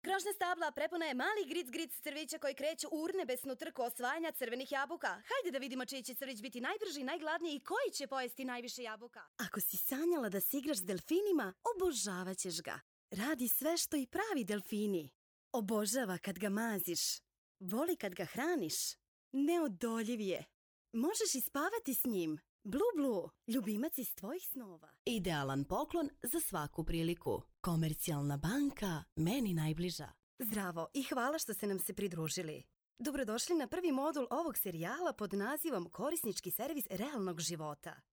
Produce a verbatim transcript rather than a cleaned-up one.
Krošnja stabla prepuna je malih gric-gric crvića koji kreću u urnebesnu trku osvajanja crvenih jabuka. Hajde da vidimo čiji će crvić biti najbrži, najgladniji i koji će pojesti najviše jabuka. Ako si sanjala da se igraš s delfinima, obožavat ćeš ga. Radi sve što i pravi delfini. Obožava kad ga maziš. Voli kad ga hraniš. Neodoljiv je. Možeš i spavati s njim. Blu Blu, ljubimac iz tvojih snova. Idealan poklon za svaku priliku. Komercijalna banka, meni najbliža. Zdravo i hvala što ste nam se pridružili. Dobrodošli na prvi modul ovog serijala pod nazivom Korisnički servis realnog života.